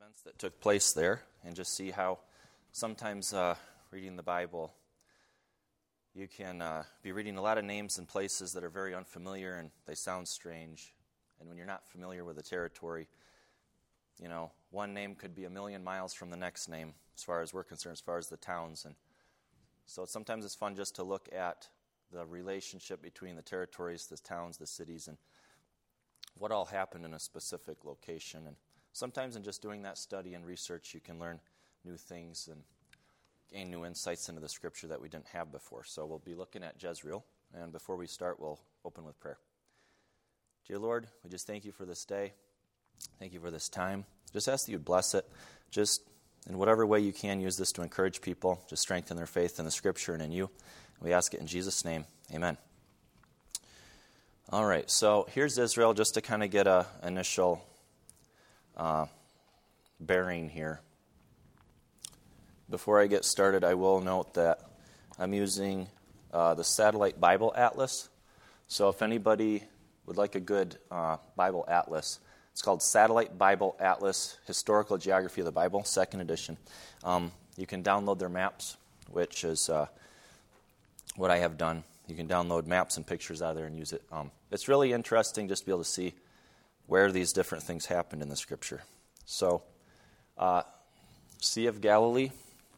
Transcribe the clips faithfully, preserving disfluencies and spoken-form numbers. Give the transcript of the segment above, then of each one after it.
events that took place there and just see how sometimes uh, reading the Bible, you can uh, be reading a lot of names and places that are very unfamiliar and they sound strange. And when you're not familiar with the territory, you know, one name could be a million miles from the next name as far as we're concerned, as far as the towns. And so sometimes it's fun just to look at the relationship between the territories, the towns, the cities, and what all happened in a specific location. And sometimes in just doing that study and research, you can learn new things and gain new insights into the Scripture that we didn't have before. So we'll be looking at Jezreel, and before we start, we'll open with prayer. Dear Lord, we just thank you for this day. Thank you for this time. Just ask that you'd bless it. Just in whatever way you can, use this to encourage people, just strengthen their faith in the Scripture and in you. We ask it in Jesus' name. Amen. All right, so here's Israel, just to kind of get a initial uh, bearing here. Before I get started, I will note that I'm using uh, the Satellite Bible Atlas. So if anybody would like a good uh, Bible atlas, it's called Satellite Bible Atlas, Historical Geography of the Bible, second edition. Um, you can download their maps, which is uh, what I have done. You can download maps and pictures out of there and use it. Um, it's really interesting just to be able to see where these different things happened in the Scripture. So, uh, Sea of Galilee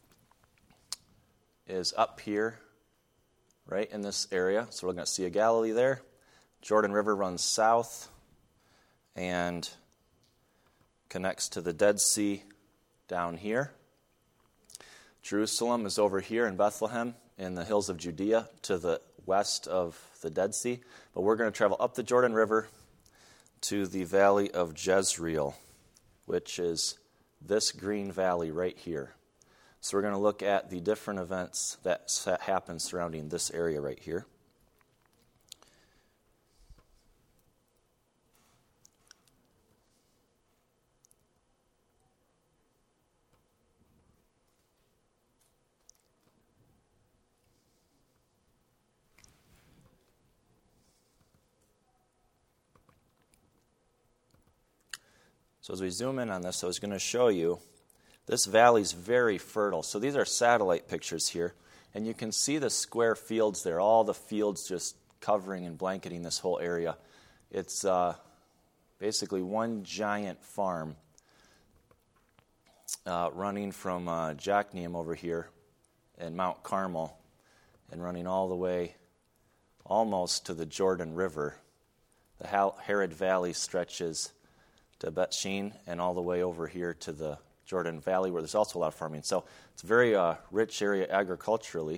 is up here, right in this area. So we're looking at Sea of Galilee there. Jordan River runs south and connects to the Dead Sea down here. Jerusalem is over here in Bethlehem in the hills of Judea to the west of the Dead Sea. But we're going to travel up the Jordan River to the valley of Jezreel, which is this green valley right here. So we're going to look at the different events that happen surrounding this area right here. So as we zoom in on this, I was going to show you this valley is very fertile. So these are satellite pictures here, and you can see the square fields there, all the fields just covering and blanketing this whole area. It's uh, basically one giant farm uh, running from uh, Jokneam over here in Mount Carmel and running all the way almost to the Jordan River. The Harod Valley stretches to Bet Shean and all the way over here to the Jordan Valley, where there's also a lot of farming. So it's a very uh, rich area agriculturally.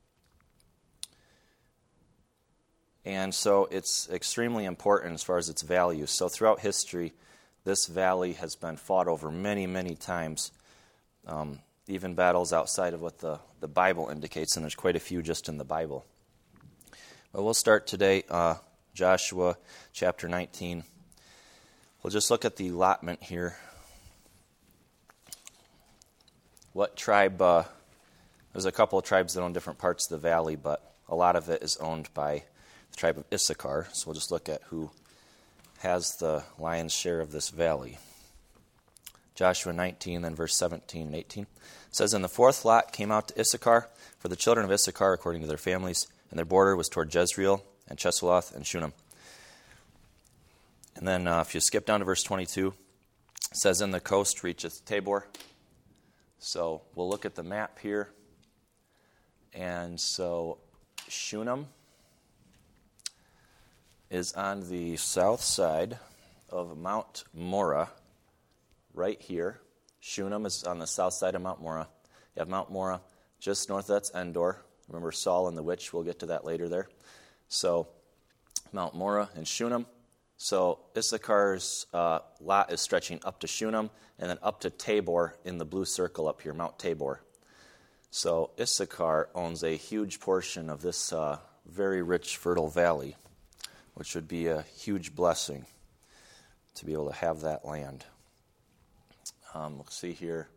And so it's extremely important as far as its value. So throughout history, this valley has been fought over many, many times, um, even battles outside of what the, the Bible indicates, and there's quite a few just in the Bible. But we'll start today, uh, Joshua chapter nineteen. We'll just look at the allotment here. What tribe, uh, there's a couple of tribes that own different parts of the valley, but a lot of it is owned by the tribe of Issachar. So we'll just look at who has the lion's share of this valley. Joshua nineteen, then verse seventeen and eighteen. It says, "And the fourth lot came out to Issachar, for the children of Issachar according to their families, and their border was toward Jezreel and Chesulloth and Shunem." And then uh, if you skip down to verse twenty-two, it says, "And the coast reacheth Tabor." So we'll look at the map here. And so Shunem is on the south side of Mount Morah, right here. Shunem is on the south side of Mount Morah. You have Mount Morah just north of that's Endor. Remember Saul and the witch, we'll get to that later there. So Mount Morah and Shunem. So Issachar's uh, lot is stretching up to Shunem and then up to Tabor in the blue circle up here, Mount Tabor. So Issachar owns a huge portion of this uh, very rich, fertile valley, which would be a huge blessing to be able to have that land. Um, we'll see here.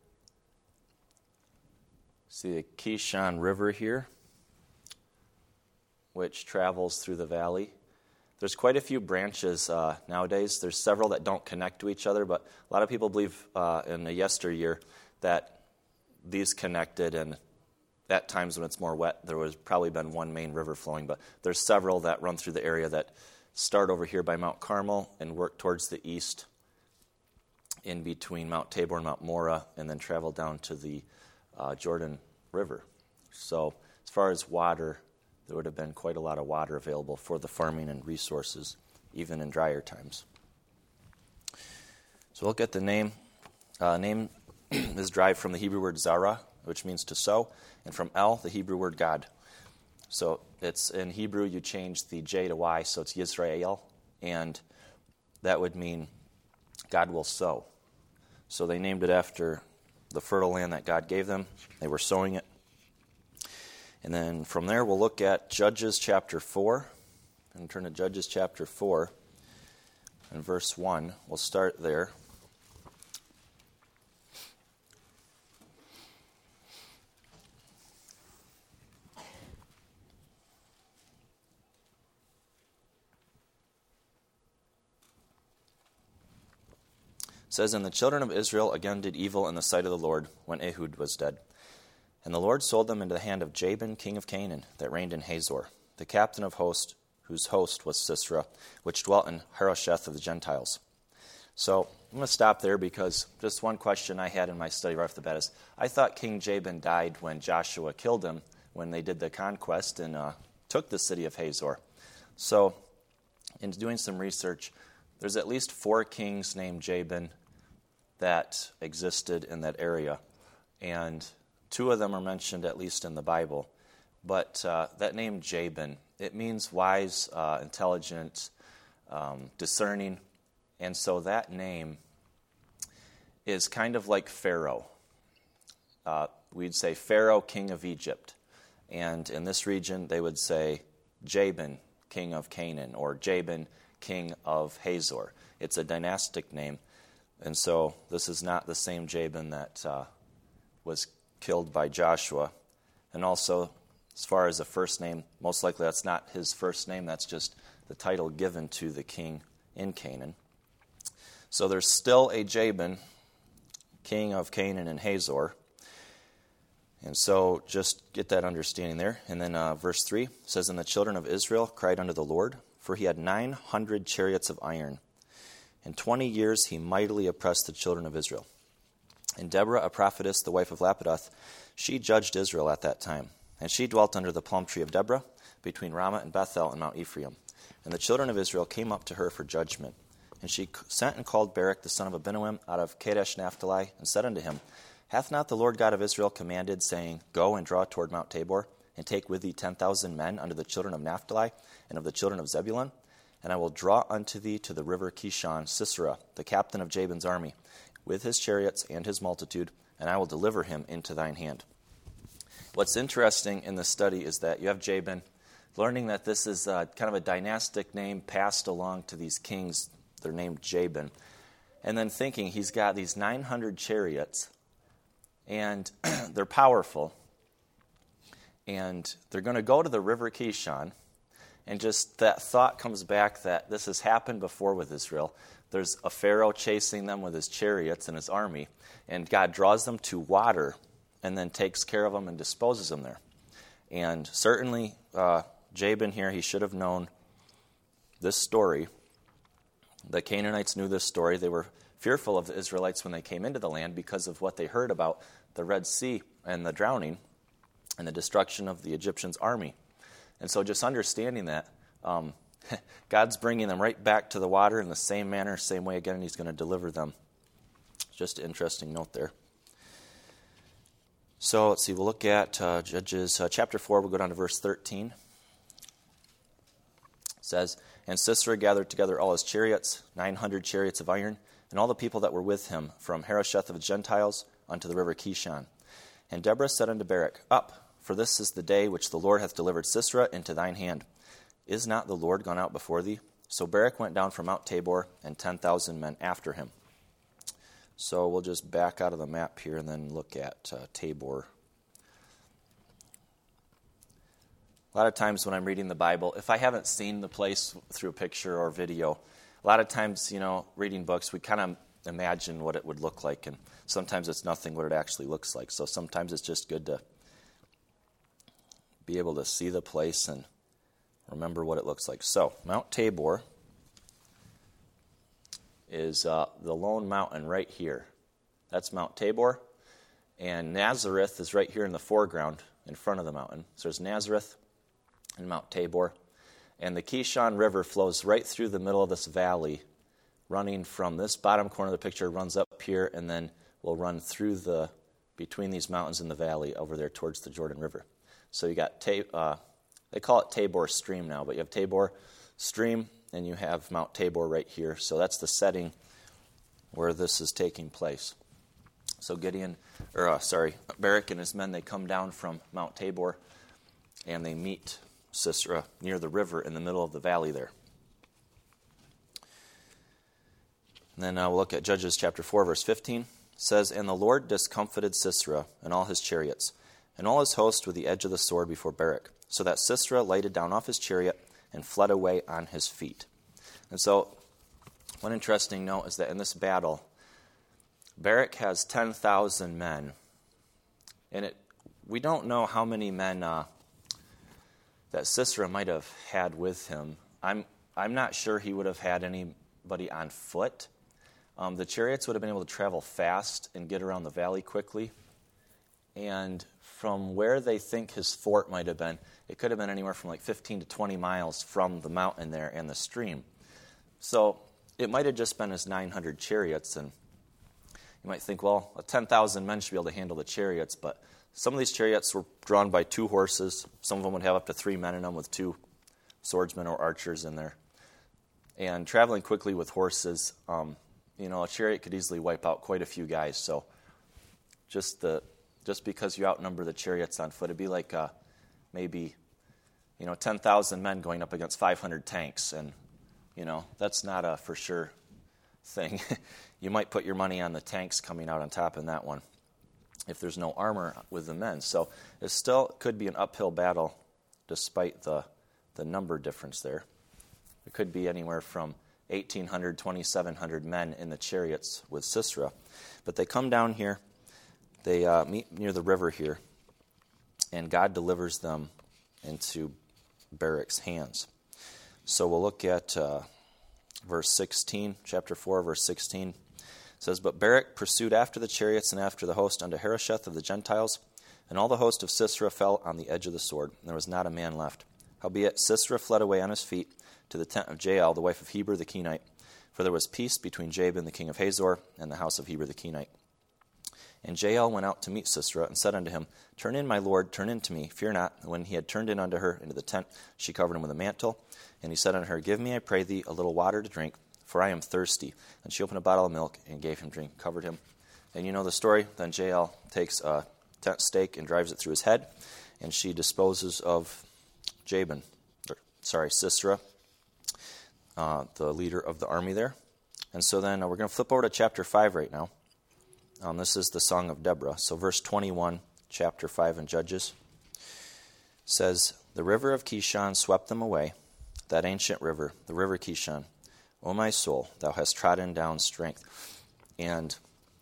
See the Kishon River here, which travels through the valley. there's quite a few branches uh, nowadays. There's several that don't connect to each other, but a lot of people believe uh, in the yesteryear that these connected, and at times when it's more wet, there was probably been one main river flowing, but there's several that run through the area that start over here by Mount Carmel and work towards the east in between Mount Tabor and Mount Morah, and then travel down to the uh, Jordan River. So as far as water, there would have been quite a lot of water available for the farming and resources, even in drier times. So we'll get the name. Uh, name is derived from the Hebrew word zara, which means to sow, and from El, the Hebrew word God. So it's in Hebrew, you change the J to Y, so it's Yisrael, and that would mean God will sow. So they named it after the fertile land that God gave them. They were sowing it. And then from there, we'll look at Judges chapter four. And turn to Judges chapter four and verse one. We'll start there. It says, "And the children of Israel again did evil in the sight of the Lord when Ehud was dead. And the Lord sold them into the hand of Jabin, king of Canaan, that reigned in Hazor, the captain of host, whose host was Sisera, which dwelt in Harosheth of the Gentiles." So I'm going to stop there because just one question I had in my study right off the bat is, I thought King Jabin died when Joshua killed him when they did the conquest and uh, took the city of Hazor. So in doing some research, there's at least four kings named Jabin that existed in that area. And two of them are mentioned at least in the Bible. But uh, that name Jabin, it means wise, uh, intelligent, um, discerning. And so that name is kind of like Pharaoh. Uh, we'd say Pharaoh, king of Egypt. And in this region, they would say Jabin, king of Canaan, or Jabin, king of Hazor. It's a dynastic name. And so this is not the same Jabin that uh, was killed by Joshua. And also, as far as the first name, most likely that's not his first name. That's just the title given to the king in Canaan. So there's still a Jabin, king of Canaan and Hazor. And so just get that understanding there. And then uh, verse three says, "And the children of Israel cried unto the Lord, for he had nine hundred chariots of iron. In twenty years he mightily oppressed the children of Israel. And Deborah, a prophetess, the wife of Lapidoth, she judged Israel at that time. And she dwelt under the palm tree of Deborah, between Ramah and Bethel and Mount Ephraim. And the children of Israel came up to her for judgment. And she sent and called Barak the son of Abinoam out of Kadesh Naphtali, and said unto him, Hath not the Lord God of Israel commanded, saying, Go and draw toward Mount Tabor, and take with thee ten thousand men unto the children of Naphtali, and of the children of Zebulun? And I will draw unto thee to the river Kishon Sisera, the captain of Jabin's army, with his chariots and his multitude, and I will deliver him into thine hand." What's interesting in this study is that you have Jabin learning that this is uh, kind of a dynastic name passed along to these kings. They're named Jabin. And then thinking he's got these nine hundred chariots, and they're powerful. And they're going to go to the river Kishon. And just that thought comes back that this has happened before with Israel. There's a Pharaoh chasing them with his chariots and his army, and God draws them to water and then takes care of them and disposes them there. And certainly uh, Jabin here, he should have known this story. The Canaanites knew this story. They were fearful of the Israelites when they came into the land because of what they heard about the Red Sea and the drowning and the destruction of the Egyptians' army. And so just understanding that, um, God's bringing them right back to the water in the same manner, same way again, and he's going to deliver them. Just an interesting note there. So let's see, we'll look at uh, Judges uh, chapter four. We'll go down to verse thirteen. It says, And Sisera gathered together all his chariots, nine hundred chariots of iron, and all the people that were with him, from Harosheth of the Gentiles unto the river Kishon. And Deborah said unto Barak, Up, for this is the day which the Lord hath delivered Sisera into thine hand. Is not the Lord gone out before thee? So Barak went down from Mount Tabor, and ten thousand men after him. So we'll just back out of the map here and then look at uh, Tabor. A lot of times when I'm reading the Bible, if I haven't seen the place through a picture or video, a lot of times, you know, reading books, we kind of imagine what it would look like, and sometimes it's nothing what it actually looks like. So sometimes it's just good to be able to see the place and remember what it looks like. So Mount Tabor is uh, the lone mountain right here. That's Mount Tabor, and Nazareth is right here in the foreground in front of the mountain. So there's Nazareth and Mount Tabor. And the Kishon River flows right through the middle of this valley, running from this bottom corner of the picture, runs up here, and then will run through the, between these mountains in the valley over there towards the Jordan River. So you got, uh, they call it Tabor Stream now, but you have Tabor Stream, and you have Mount Tabor right here. So that's the setting where this is taking place. So Gideon, or uh, sorry, Barak and his men, they come down from Mount Tabor, and they meet Sisera near the river in the middle of the valley there. And then uh, we'll look at Judges chapter four, verse fifteen. It says, "And the Lord discomfited Sisera and all his chariots, and all his host with the edge of the sword before Barak, so that Sisera lighted down off his chariot and fled away on his feet." And so, one interesting note is that in this battle, Barak has ten thousand men, and it we don't know how many men uh, that Sisera might have had with him. I'm I'm not sure he would have had anybody on foot. Um, the chariots would have been able to travel fast and get around the valley quickly. And from where they think his fort might have been, it could have been anywhere from like fifteen to twenty miles from the mountain there and the stream. So it might have just been his nine hundred chariots. And you might think, well, ten thousand men should be able to handle the chariots, but some of these chariots were drawn by two horses. Some of them would have up to three men in them with two swordsmen or archers in there. And traveling quickly with horses, um, you know, a chariot could easily wipe out quite a few guys. So just the just because you outnumber the chariots on foot, it'd be like uh, maybe, you know, ten thousand men going up against five hundred tanks. And, you know, that's not a for sure thing. You might put your money on the tanks coming out on top in that one, if there's no armor with the men. So it still could be an uphill battle despite the the number difference there. It could be anywhere from eighteen hundred, twenty-seven hundred men in the chariots with Sisera. But they come down here, they uh, meet near the river here, and God delivers them into Barak's hands. So we'll look at uh, verse sixteen, chapter four, verse sixteen. It says, "But Barak pursued after the chariots and after the host unto Harosheth of the Gentiles, and all the host of Sisera fell on the edge of the sword, and there was not a man left. Howbeit Sisera fled away on his feet to the tent of Jael, the wife of Heber the Kenite, for there was peace between Jabin the king of Hazor and the house of Heber the Kenite. And Jael went out to meet Sisera, and said unto him, Turn in, my lord, turn in to me, fear not. And when he had turned in unto her into the tent, she covered him with a mantle. And he said unto her, Give me, I pray thee, a little water to drink, for I am thirsty. And she opened a bottle of milk, and gave him drink, covered him. And you know the story. Then Jael takes a tent stake and drives it through his head, and she disposes of Jabin, or, sorry, Sisera, uh, the leader of the army there. And so then uh, we're going to flip over to chapter five right now. Um, this is the Song of Deborah. So verse twenty-one, chapter five in Judges, says, The river of Kishon swept them away, that ancient river, the river Kishon. O my soul, thou hast trodden down strength. And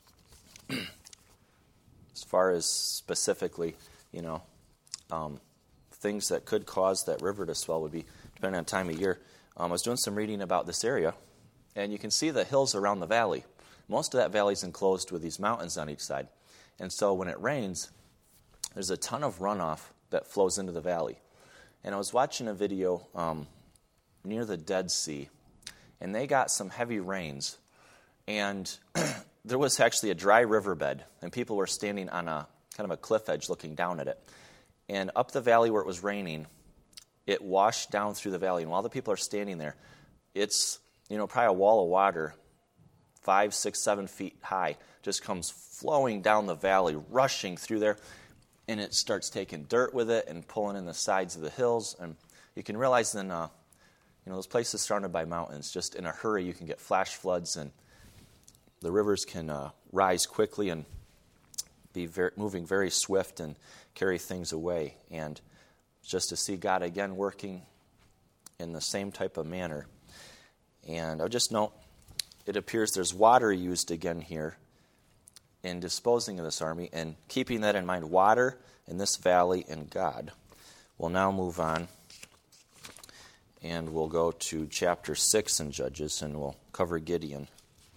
as far as specifically, you know, um, things that could cause that river to swell would be, depending on time of year. Um, I was doing some reading about this area, and you can see the hills around the valley. Most of that valley is enclosed with these mountains on each side. And so when it rains, there's a ton of runoff that flows into the valley. And I was watching a video um, near the Dead Sea, and they got some heavy rains. And there was actually a dry riverbed, and people were standing on a kind of a cliff edge looking down at it. And up the valley where it was raining, it washed down through the valley. And while the people are standing there, it's, you know, probably a wall of water, five, six, seven feet high, just comes flowing down the valley, rushing through there. And it starts taking dirt with it and pulling in the sides of the hills. And you can realize then, uh, you know, those places surrounded by mountains, just in a hurry, you can get flash floods, and the rivers can uh, rise quickly and be very, moving very swift and carry things away. And just to see God again working in the same type of manner. And I'll just note, it appears there's water used again here in disposing of this army, and keeping that in mind, water in this valley and God. We'll now move on, and we'll go to chapter six in Judges, and we'll cover Gideon.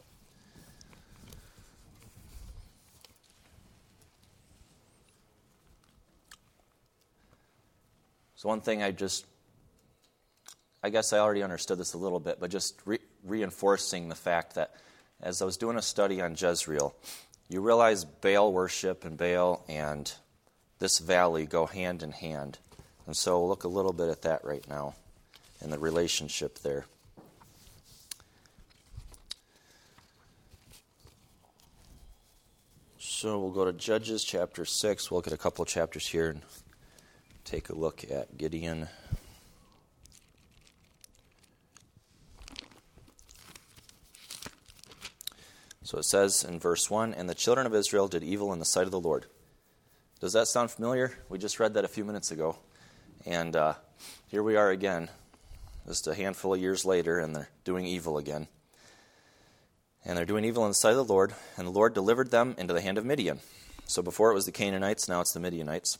So one thing I just, I guess I already understood this a little bit, but just re- reinforcing the fact that as I was doing a study on Jezreel, you realize Baal worship and Baal and this valley go hand in hand. And so we'll look a little bit at that right now and the relationship there. So we'll go to Judges chapter six. We'll look at a couple of chapters here and take a look at Gideon. So it says in verse one, "And the children of Israel did evil in the sight of the Lord." Does that sound familiar? We just read that a few minutes ago. And uh, here we are again, just a handful of years later, and they're doing evil again. And they're doing evil in the sight of the Lord, and the Lord delivered them into the hand of Midian. So before it was the Canaanites, now it's the Midianites.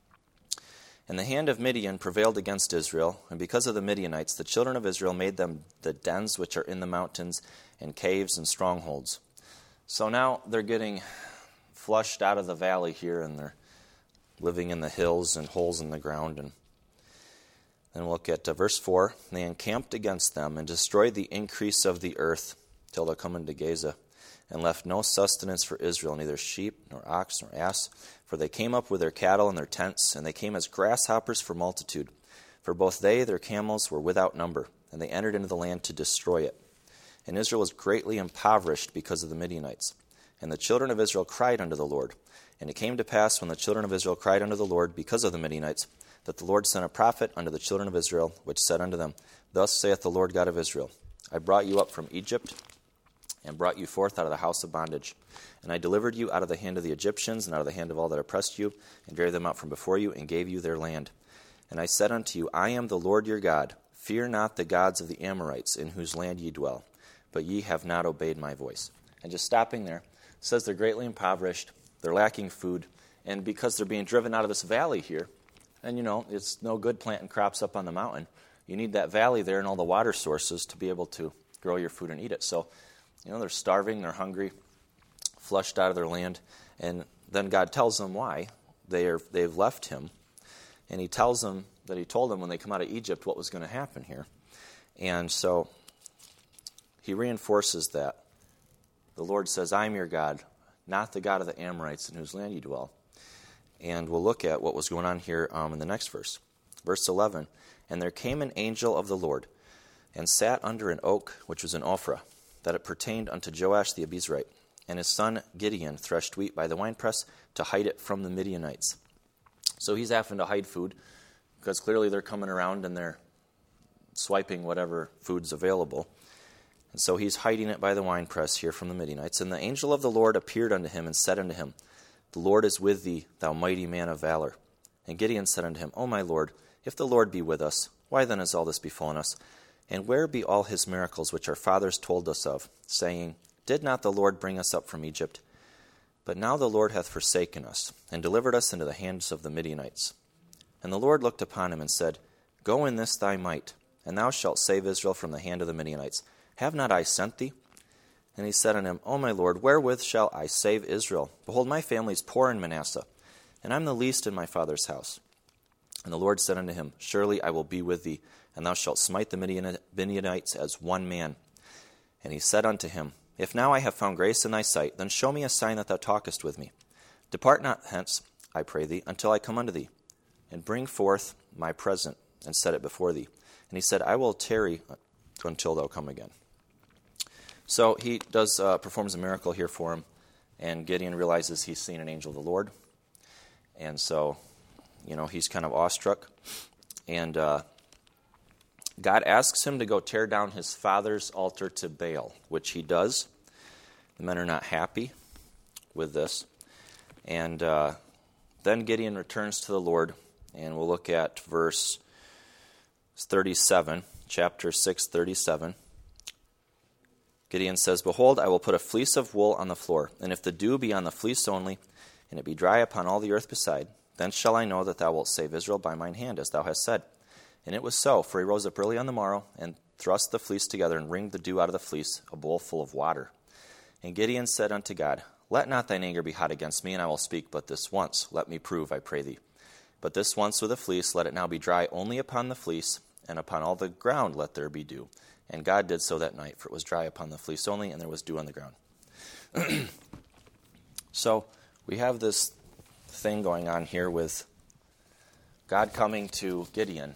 And the hand of Midian prevailed against Israel, and because of the Midianites, the children of Israel made them the dens which are in the mountains, and caves and strongholds. So now they're getting flushed out of the valley here, and they're living in the hills and holes in the ground. And then we'll look at uh, verse four. "They encamped against them and destroyed the increase of the earth till they come into Gaza, and left no sustenance for Israel, neither sheep, nor ox, nor ass. For they came up with their cattle and their tents, and they came as grasshoppers for multitude. For both they, their camels, were without number, and they entered into the land to destroy it. And Israel was greatly impoverished because of the Midianites. And the children of Israel cried unto the Lord. And it came to pass, when the children of Israel cried unto the Lord because of the Midianites, that the Lord sent a prophet unto the children of Israel, which said unto them, Thus saith the Lord God of Israel, I brought you up from Egypt, and brought you forth out of the house of bondage. And I delivered you out of the hand of the Egyptians, and out of the hand of all that oppressed you, and drave them out from before you, and gave you their land. And I said unto you, I am the Lord your God. Fear not the gods of the Amorites, in whose land ye dwell. But ye have not obeyed my voice." And just stopping there, it says they're greatly impoverished, they're lacking food, and because they're being driven out of this valley here, and you know, it's no good planting crops up on the mountain. You need that valley there and all the water sources to be able to grow your food and eat it. So, you know, they're starving, they're hungry, flushed out of their land, and then God tells them why they are, they've left him, and he tells them that he told them when they come out of Egypt what was going to happen here. And so he reinforces that. The Lord says, I am your God, not the God of the Amorites in whose land you dwell. And we'll look at what was going on here um, in the next verse. Verse eleven, "And there came an angel of the Lord, and sat under an oak which was in Ophrah, that it pertained unto Joash the Abiezrite. And his son Gideon threshed wheat by the winepress to hide it from the Midianites." So he's having to hide food, because clearly they're coming around and they're swiping whatever food's available. And so he's hiding it by the winepress here from the Midianites. And the angel of the Lord appeared unto him and said unto him, The Lord is with thee, thou mighty man of valor. And Gideon said unto him, O my Lord, if the Lord be with us, why then has all this befallen us? And where be all his miracles which our fathers told us of, saying, Did not the Lord bring us up from Egypt? But now the Lord hath forsaken us, and delivered us into the hands of the Midianites. And the Lord looked upon him and said, Go in this thy might, and thou shalt save Israel from the hand of the Midianites. Have not I sent thee? And he said unto him, O my Lord, wherewith shall I save Israel? Behold, my family is poor in Manasseh, and I am the least in my father's house. And the Lord said unto him, Surely I will be with thee, and thou shalt smite the Midianites as one man. And he said unto him, If now I have found grace in thy sight, then show me a sign that thou talkest with me. Depart not hence, I pray thee, until I come unto thee, and bring forth my present, and set it before thee. And he said, I will tarry until thou come again. So he does uh, performs a miracle here for him, and Gideon realizes he's seen an angel of the Lord. And so, you know, he's kind of awestruck. And uh, God asks him to go tear down his father's altar to Baal, which he does. The men are not happy with this. And uh, then Gideon returns to the Lord and we'll look at verse thirty-seven, chapter six, thirty-seven. Gideon says, Behold, I will put a fleece of wool on the floor, and if the dew be on the fleece only, and it be dry upon all the earth beside, then shall I know that thou wilt save Israel by mine hand, as thou hast said. And it was so, for he rose up early on the morrow, and thrust the fleece together, and wringed the dew out of the fleece, a bowl full of water. And Gideon said unto God, Let not thine anger be hot against me, and I will speak but this once. Let me prove, I pray thee. But this once with the fleece, let it now be dry only upon the fleece, and upon all the ground let there be dew. And God did so that night, for it was dry upon the fleece only, and there was dew on the ground. So we have this thing going on here with God coming to Gideon.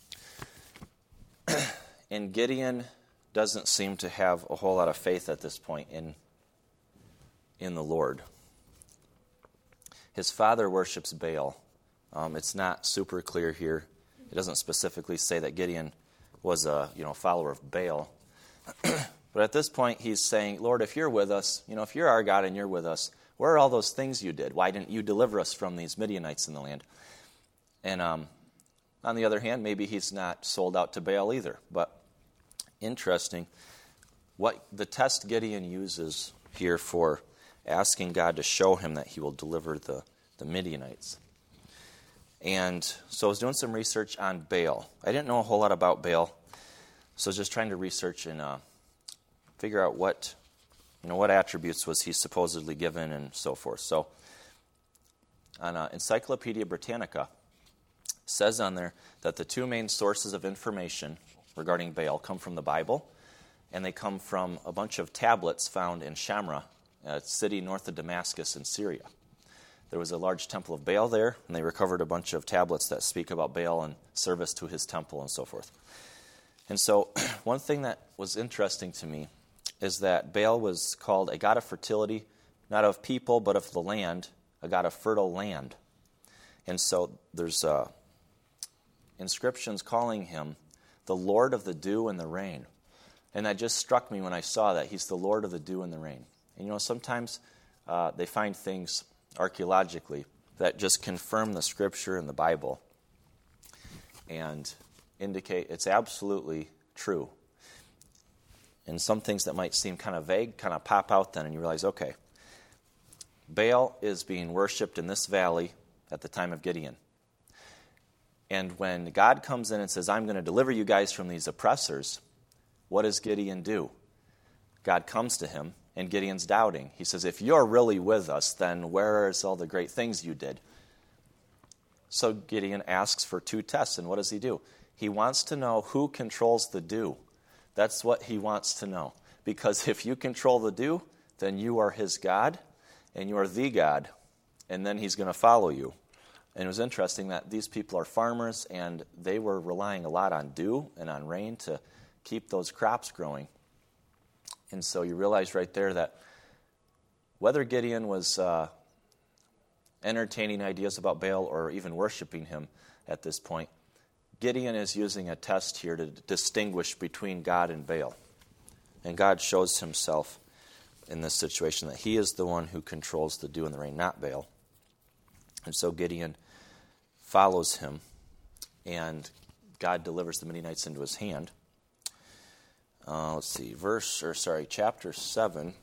And Gideon doesn't seem to have a whole lot of faith at this point in, in the Lord. His father worships Baal. Um, it's not super clear here. It doesn't specifically say that Gideon was a you know follower of Baal. But at this point, he's saying, Lord, if you're with us, you know, if you're our God and you're with us, where are all those things you did? Why didn't you deliver us from these Midianites in the land? And um, on the other hand, maybe he's not sold out to Baal either. But interesting, what the test Gideon uses here for asking God to show him that he will deliver the, the Midianites. And so I was doing some research on Baal. I didn't know a whole lot about Baal, so I was just trying to research and uh, figure out what, you know, what attributes was he supposedly given and so forth. So on uh, Encyclopedia Britannica, it says on there that the two main sources of information regarding Baal come from the Bible, and they come from a bunch of tablets found in Shamra, a city north of Damascus in Syria. There was a large temple of Baal there, and they recovered a bunch of tablets that speak about Baal and service to his temple and so forth. And so one thing that was interesting to me is that Baal was called a god of fertility, not of people, but of the land, a god of fertile land. And so there's uh, inscriptions calling him the Lord of the dew and the rain. And that just struck me when I saw that. He's the Lord of the dew and the rain. And you know, sometimes uh, they find things archaeologically that just confirm the Scripture and the Bible and indicate it's absolutely true. And some things that might seem kind of vague kind of pop out then, and you realize, okay, Baal is being worshipped in this valley at the time of Gideon. And when God comes in and says, I'm going to deliver you guys from these oppressors, what does Gideon do? God comes to him, and Gideon's doubting. He says, if you're really with us, then where is all the great things you did? So Gideon asks for two tests, and what does he do? He wants to know who controls the dew. That's what he wants to know. Because if you control the dew, then you are his God, and you are the God, and then he's going to follow you. And it was interesting that these people are farmers, and they were relying a lot on dew and on rain to keep those crops growing. And so you realize right there that whether Gideon was uh, entertaining ideas about Baal or even worshiping him at this point, Gideon is using a test here to distinguish between God and Baal. And God shows himself in this situation that he is the one who controls the dew and the rain, not Baal. And so Gideon follows him, and God delivers the Midianites into his hand. Uh, let's see, verse, or sorry, chapter seven,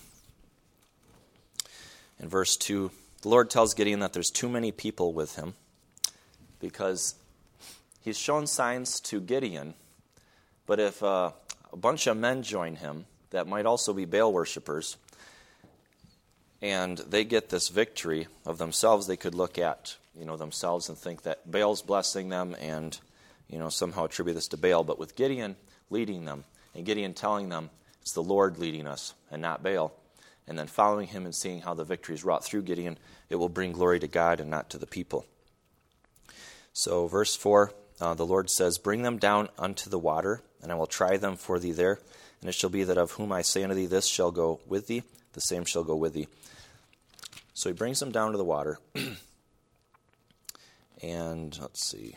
in verse two, the Lord tells Gideon that there's too many people with him because he's shown signs to Gideon, but if uh, a bunch of men join him that might also be Baal worshipers, and they get this victory of themselves, they could look at, you know, themselves and think that Baal's blessing them and, you know, somehow attribute this to Baal. But with Gideon leading them, and Gideon telling them it's the Lord leading us and not Baal, and then following him and seeing how the victory is wrought through Gideon, it will bring glory to God and not to the people. So verse four, uh, the Lord says, Bring them down unto the water, and I will try them for thee there. And it shall be that of whom I say unto thee, this shall go with thee, the same shall go with thee. So he brings them down to the water. And let's see.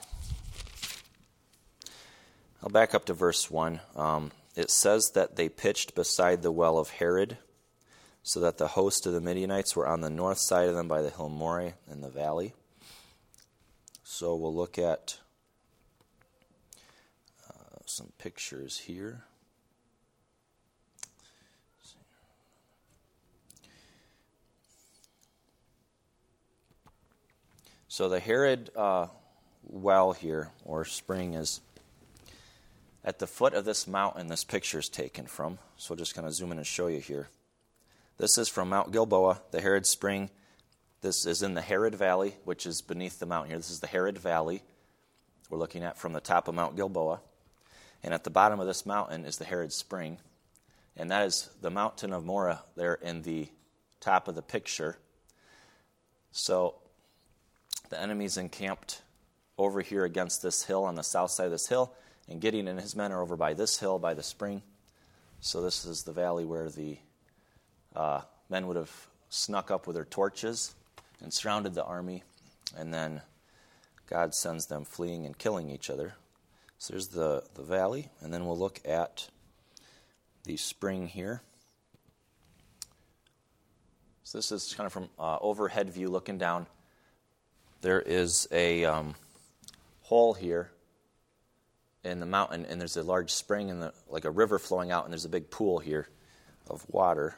I'll back up to verse one. Um, it says that they pitched beside the well of Herod, so that the host of the Midianites were on the north side of them by the hill Moreh in the valley. So we'll look at uh, some pictures here. So the Harod uh, well here, or spring, is at the foot of this mountain this picture is taken from. So we'll just kind of zoom in and show you here. This is from Mount Gilboa, the Harod Spring. This is in the Harod Valley, which is beneath the mountain here. This is the Harod Valley we're looking at from the top of Mount Gilboa. And at the bottom of this mountain is the Harod Spring. And that is the mountain of Moreh there in the top of the picture. So the enemy's encamped over here against this hill on the south side of this hill, and Gideon and his men are over by this hill, by the spring. So this is the valley where the uh, men would have snuck up with their torches and surrounded the army, and then God sends them fleeing and killing each other. So there's the, the valley, and then we'll look at the spring here. So this is kind of from uh, overhead view looking down. There is a um, hole here in the mountain, and there's a large spring and like a river flowing out, and there's a big pool here of water.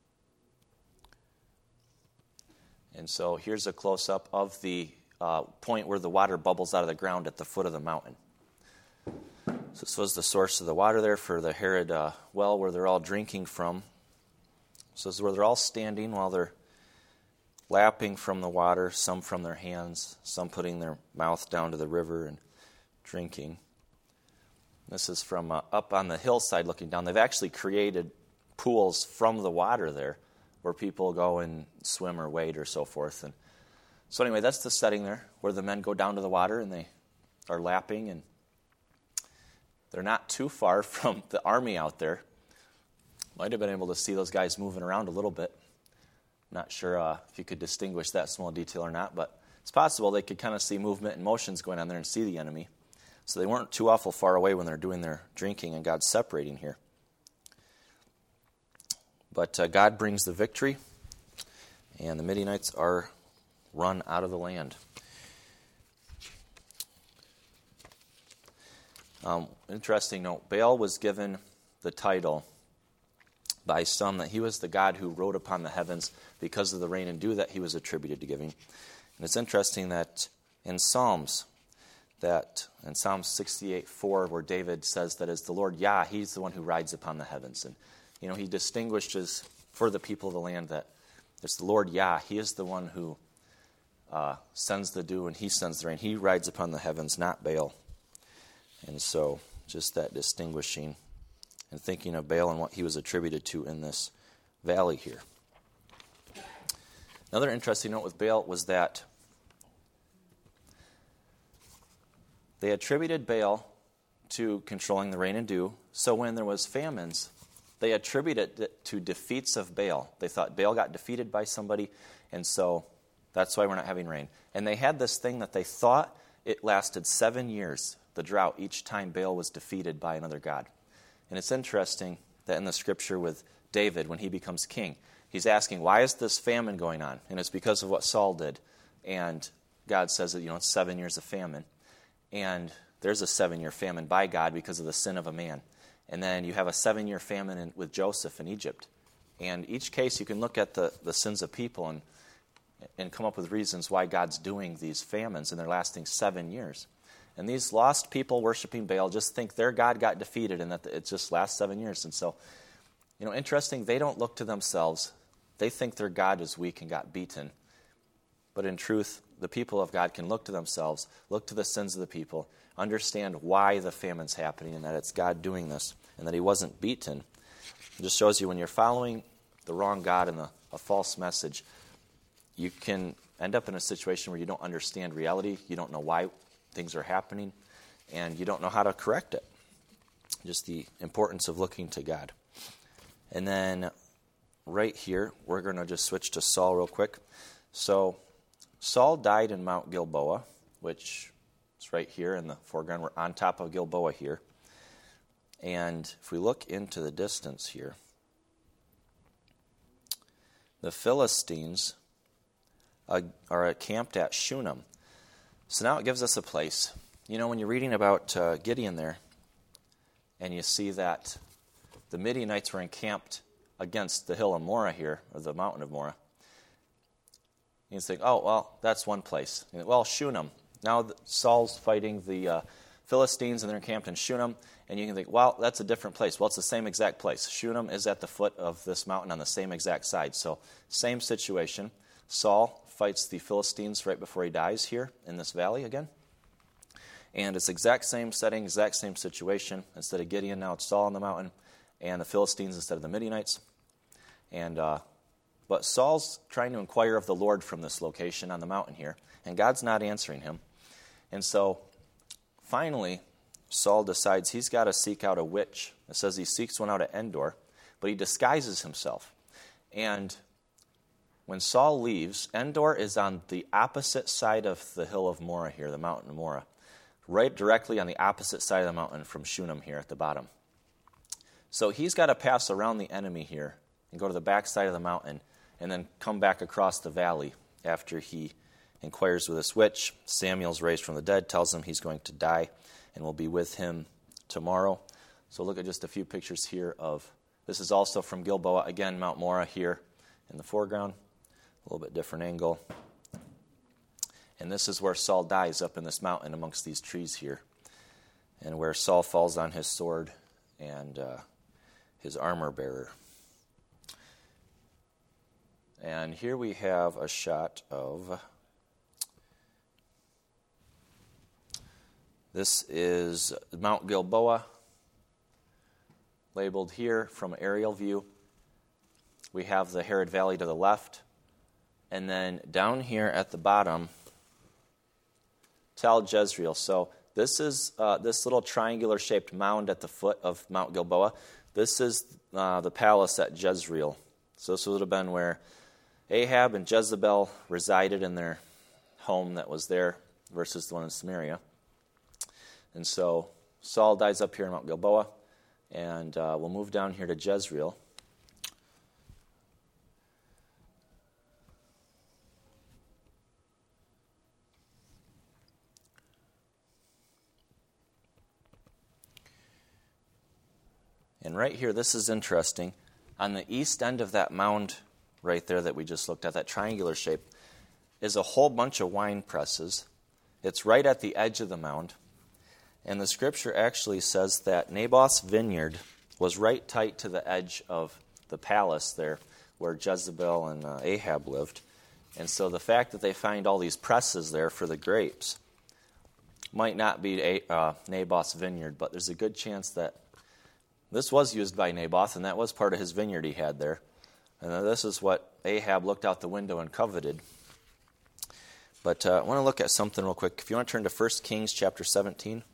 And so here's a close-up of the uh, point where the water bubbles out of the ground at the foot of the mountain. So this was the source of the water there for the Harod uh, well, where they're all drinking from. So this is where they're all standing while they're lapping from the water, some from their hands, some putting their mouth down to the river and drinking. This is from uh, up on the hillside looking down. They've actually created pools from the water there where people go and swim or wade or so forth. And so anyway, that's the setting there where the men go down to the water and they are lapping, and they're not too far from the army out there. Might have been able to see those guys moving around a little bit. Not sure uh, if you could distinguish that small detail or not, but it's possible they could kind of see movement and motions going on there and see the enemy. So they weren't too awful far away when they're doing their drinking, and God's separating here. But uh, God brings the victory, and the Midianites are run out of the land. Um, interesting note, Baal was given the title by some that he was the God who rode upon the heavens because of the rain and dew that he was attributed to giving. And it's interesting that in Psalms, that in Psalm sixty-eight four, where David says that as the Lord Yah, he's the one who rides upon the heavens. And, you know, he distinguishes for the people of the land that it's the Lord Yah. He is the one who uh, sends the dew and he sends the rain. He rides upon the heavens, not Baal. And so just that distinguishing and thinking of Baal and what he was attributed to in this valley here. Another interesting note with Baal was that they attributed Baal to controlling the rain and dew, so when there was famines, they attributed it to defeats of Baal. They thought Baal got defeated by somebody, and so that's why we're not having rain. And they had this thing that they thought it lasted seven years, the drought, each time Baal was defeated by another god. And it's interesting that in the scripture with David, when he becomes king, he's asking, why is this famine going on? And it's because of what Saul did. And God says that, you know, it's seven years of famine. And there's a seven-year famine by God because of the sin of a man. And then you have a seven-year famine in, with Joseph in Egypt. And each case you can look at the, the sins of people and, and come up with reasons why God's doing these famines, and they're lasting seven years. And these lost people worshiping Baal just think their God got defeated and that it just lasts seven years. And so, you know, interesting, they don't look to themselves. They think their God is weak and got beaten. But in truth, the people of God can look to themselves, look to the sins of the people, understand why the famine's happening and that it's God doing this and that he wasn't beaten. It just shows you when you're following the wrong God and the, a false message, you can end up in a situation where you don't understand reality, you don't know why things are happening, and you don't know how to correct it. Just the importance of looking to God. And then right here, we're going to just switch to Saul real quick. So Saul died in Mount Gilboa, which is right here in the foreground. We're on top of Gilboa here. And if we look into the distance here, the Philistines uh, are camped at Shunem. So now it gives us a place. You know, when you're reading about uh, Gideon there, and you see that the Midianites were encamped against the hill of Morah here, or the mountain of Morah, you think, oh, well, that's one place. Well, Shunem. Now Saul's fighting the uh, Philistines, and they're encamped in Shunem, and you can think, well, that's a different place. Well, it's the same exact place. Shunem is at the foot of this mountain on the same exact side. So same situation. Saul fights the Philistines right before he dies here in this valley again. And it's exact same setting, exact same situation. Instead of Gideon, now it's Saul on the mountain, and the Philistines instead of the Midianites. And uh, but Saul's trying to inquire of the Lord from this location on the mountain here, and God's not answering him. And so finally, Saul decides he's got to seek out a witch. It says he seeks one out at Endor, but he disguises himself. And when Saul leaves, Endor is on the opposite side of the hill of Morah here, the mountain of Morah, right directly on the opposite side of the mountain from Shunem here at the bottom. So he's got to pass around the enemy here and go to the back side of the mountain and then come back across the valley after he inquires with this witch. Samuel's raised from the dead, tells him he's going to die and will be with him tomorrow. So look at just a few pictures here of, this is also from Gilboa, again, Mount Morah here in the foreground, a little bit different angle. And this is where Saul dies, up in this mountain amongst these trees here, and where Saul falls on his sword and uh, his armor bearer. And here we have a shot of, this is Mount Gilboa, labeled here from aerial view. We have the Harod Valley to the left, and then down here at the bottom, Tel Jezreel. So this is uh, this little triangular-shaped mound at the foot of Mount Gilboa. This is uh, the palace at Jezreel. So this would have been where Ahab and Jezebel resided in their home that was there versus the one in Samaria. And so Saul dies up here in Mount Gilboa, and uh, we'll move down here to Jezreel. And right here, this is interesting. On the east end of that mound right there that we just looked at, that triangular shape, is a whole bunch of wine presses. It's right at the edge of the mound. And the scripture actually says that Naboth's vineyard was right tight to the edge of the palace there where Jezebel and uh, Ahab lived. And so the fact that they find all these presses there for the grapes might not be a, uh, Naboth's vineyard, but there's a good chance that this was used by Naboth, and that was part of his vineyard he had there. And this is what Ahab looked out the window and coveted. But uh, I want to look at something real quick. If you want to turn to First Kings chapter seventeen.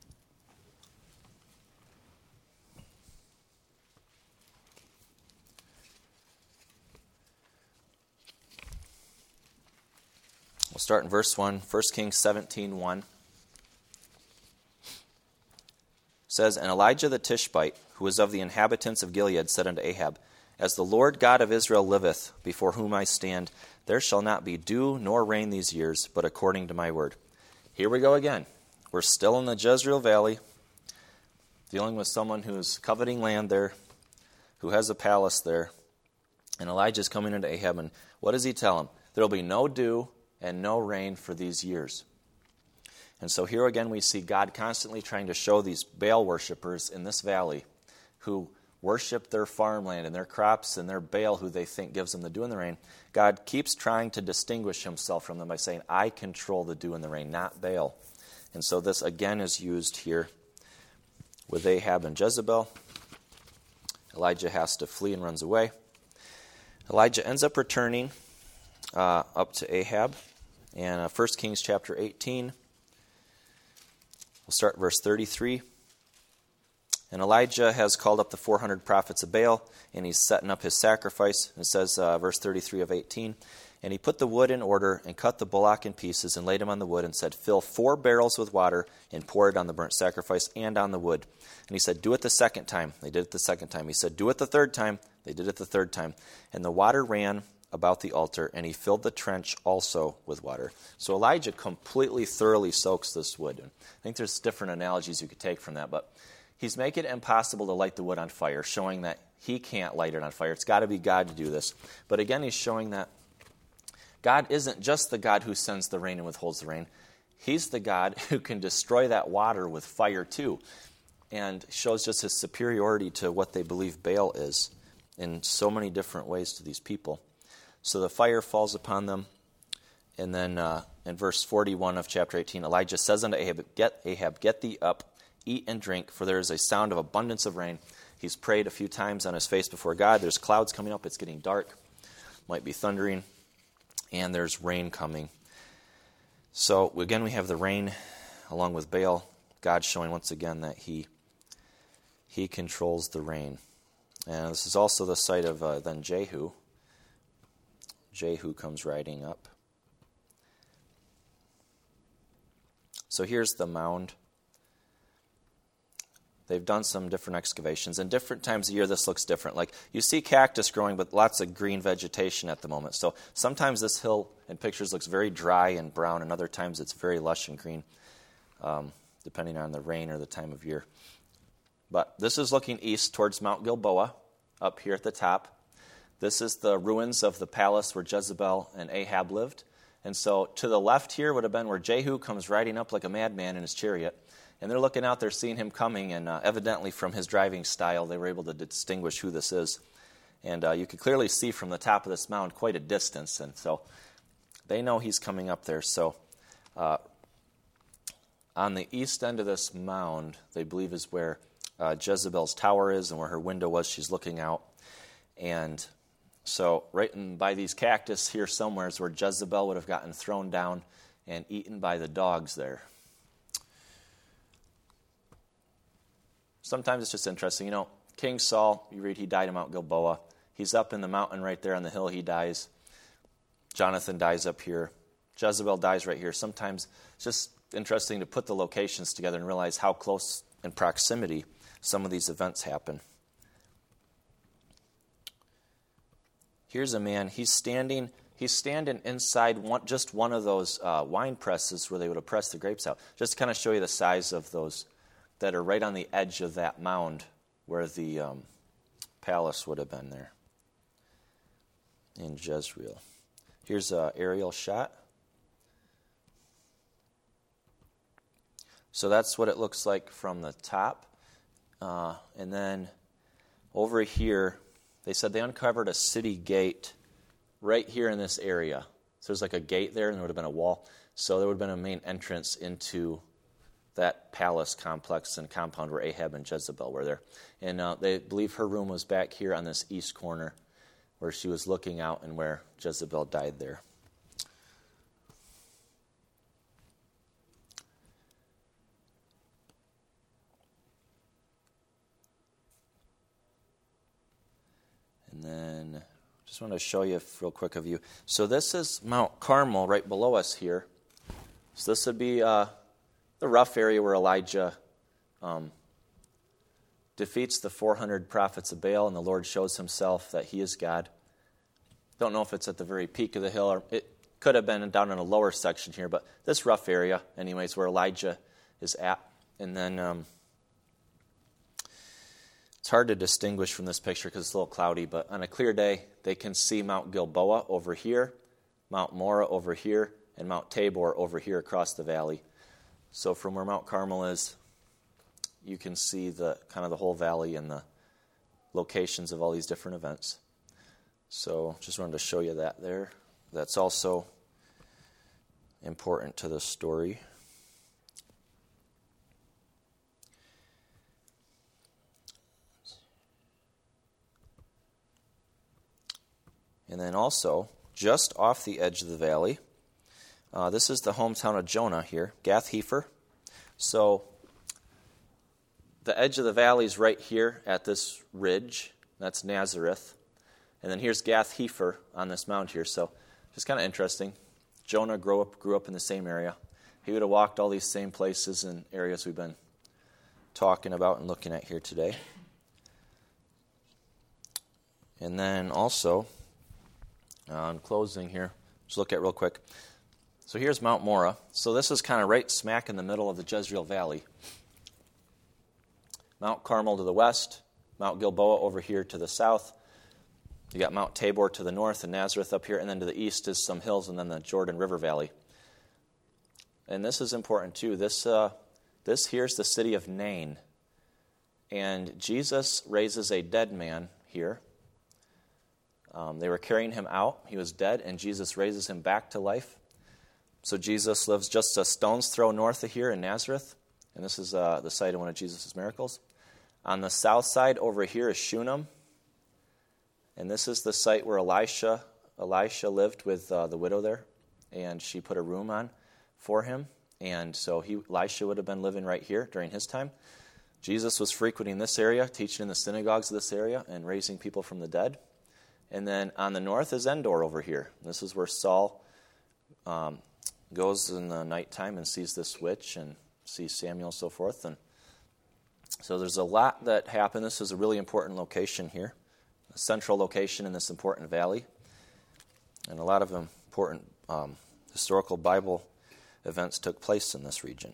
We'll start in verse one, First Kings seventeen one. Says, and Elijah the Tishbite, who was of the inhabitants of Gilead, said unto Ahab, as the Lord God of Israel liveth, before whom I stand, there shall not be dew nor rain these years, but according to my word. Here we go again. We're still in the Jezreel Valley, dealing with someone who's coveting land there, who has a palace there. And Elijah's coming into Ahab, and what does he tell him? There will be no dew and no rain for these years. And so here again we see God constantly trying to show these Baal worshipers in this valley who worship their farmland and their crops and their Baal who they think gives them the dew and the rain. God keeps trying to distinguish himself from them by saying, I control the dew and the rain, not Baal. And so this again is used here with Ahab and Jezebel. Elijah has to flee and runs away. Elijah ends up returning uh, up to Ahab. And uh, First Kings chapter eighteen. We'll start at verse thirty-three. And Elijah has called up the four hundred prophets of Baal, and he's setting up his sacrifice. It says, uh, verse thirty-three of eighteen, and he put the wood in order, and cut the bullock in pieces, and laid him on the wood, and said, fill four barrels with water, and pour it on the burnt sacrifice and on the wood. And he said, do it the second time. They did it the second time. He said, do it the third time. They did it the third time. And the water ran about the altar, and he filled the trench also with water. So Elijah completely, thoroughly soaks this wood. And I think there's different analogies you could take from that, but he's making it impossible to light the wood on fire, showing that he can't light it on fire. It's got to be God to do this. But again, he's showing that God isn't just the God who sends the rain and withholds the rain. He's the God who can destroy that water with fire too, and shows just his superiority to what they believe Baal is in so many different ways to these people. So the fire falls upon them, and then uh, in verse forty-one of chapter eighteen, Elijah says unto Ahab, Get, Ahab, get thee up, eat and drink, for there is a sound of abundance of rain. He's prayed a few times on his face before God. There's clouds coming up. It's getting dark. Might be thundering. And there's rain coming. So again, we have the rain along with Baal. God showing once again that he he controls the rain. And this is also the site of uh, then Jehu. Jehu comes riding up. So here's the mound. They've done some different excavations. And different times of year, this looks different. Like, you see cactus growing, but lots of green vegetation at the moment. So sometimes this hill in pictures looks very dry and brown, and other times it's very lush and green, um, depending on the rain or the time of year. But this is looking east towards Mount Gilboa, up here at the top. This is the ruins of the palace where Jezebel and Ahab lived. And so to the left here would have been where Jehu comes riding up like a madman in his chariot. And they're looking out, they're seeing him coming, and uh, evidently from his driving style, they were able to distinguish who this is. And uh, you could clearly see from the top of this mound quite a distance, and so they know he's coming up there. So uh, on the east end of this mound, they believe is where uh, Jezebel's tower is and where her window was. She's looking out. And so right in, by these cactus here somewhere is where Jezebel would have gotten thrown down and eaten by the dogs there. Sometimes it's just interesting. You know, King Saul, you read he died at Mount Gilboa. He's up in the mountain right there on the hill. He dies. Jonathan dies up here. Jezebel dies right here. Sometimes it's just interesting to put the locations together and realize how close in proximity some of these events happen. Here's a man. He's standing He's standing inside one, just one of those uh, wine presses where they would have pressed the grapes out. Just to kind of show you the size of those that are right on the edge of that mound where the um, palace would have been there in Jezreel. Here's an aerial shot. So that's what it looks like from the top. Uh, and then over here, they said they uncovered a city gate right here in this area. So there's like a gate there, and there would have been a wall. So there would have been a main entrance into that palace complex and compound where Ahab and Jezebel were there. And uh, they believe her room was back here on this east corner where she was looking out and where Jezebel died there. And then just want to show you real quick a view. So this is Mount Carmel right below us here. So this would be uh, the rough area where Elijah um, defeats the four hundred prophets of Baal, and the Lord shows himself that he is God. Don't know if it's at the very peak of the hill, or it could have been down in a lower section here, but this rough area, anyways, where Elijah is at. And then um, it's hard to distinguish from this picture because it's a little cloudy, but on a clear day, they can see Mount Gilboa over here, Mount Morah over here, and Mount Tabor over here across the valley. So from where Mount Carmel is, you can see the kind of the whole valley and the locations of all these different events. So just wanted to show you that there. That's also important to the story. And then also, just off the edge of the valley, uh, this is the hometown of Jonah here, Gath-Hepher. So the edge of the valley is right here at this ridge. That's Nazareth. And then here's Gath-Hepher on this mount here. So just kind of interesting. Jonah grew up, grew up in the same area. He would have walked all these same places and areas we've been talking about and looking at here today. And then also, Uh, in closing here, just look at real quick. So here's Mount Morah. So this is kind of right smack in the middle of the Jezreel Valley. Mount Carmel to the west, Mount Gilboa over here to the south. You got Mount Tabor to the north and Nazareth up here, and then to the east is some hills and then the Jordan River Valley. And this is important too. This uh, this here's the city of Nain. And Jesus raises a dead man here. Um, they were carrying him out. He was dead, and Jesus raises him back to life. So Jesus lives just a stone's throw north of here in Nazareth. And this is uh, the site of one of Jesus' miracles. On the south side over here is Shunem. And this is the site where Elisha, Elisha lived with uh, the widow there. And she put a room on for him. And so he, Elisha would have been living right here during his time. Jesus was frequenting this area, teaching in the synagogues of this area, and raising people from the dead. And then on the north is Endor over here. This is where Saul um, goes in the nighttime and sees this witch and sees Samuel and so forth. And so there's a lot that happened. This is a really important location here, a central location in this important valley. And a lot of important um, historical Bible events took place in this region.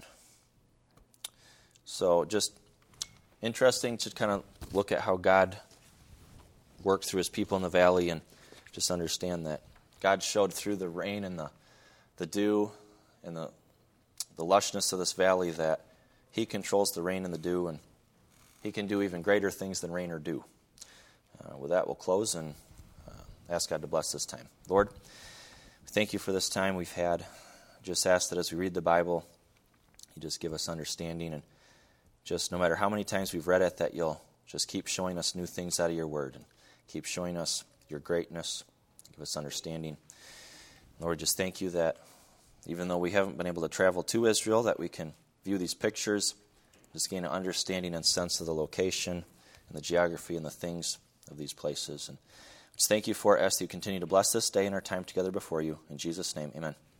So just interesting to kind of look at how God worked through his people in the valley and just understand that God showed through the rain and the, the dew and the, the lushness of this valley that he controls the rain and the dew, and he can do even greater things than rain or dew. Uh, with that, we'll close and uh, ask God to bless this time. Lord, we thank you for this time we've had. Just ask that as we read the Bible, you just give us understanding, and just no matter how many times we've read it, that you'll just keep showing us new things out of your word and keep showing us your greatness, give us understanding. Lord, just thank you that even though we haven't been able to travel to Israel, that we can view these pictures, just gain an understanding and sense of the location and the geography and the things of these places. And just thank you for it. I ask that you continue to bless this day and our time together before you. In Jesus' name, amen.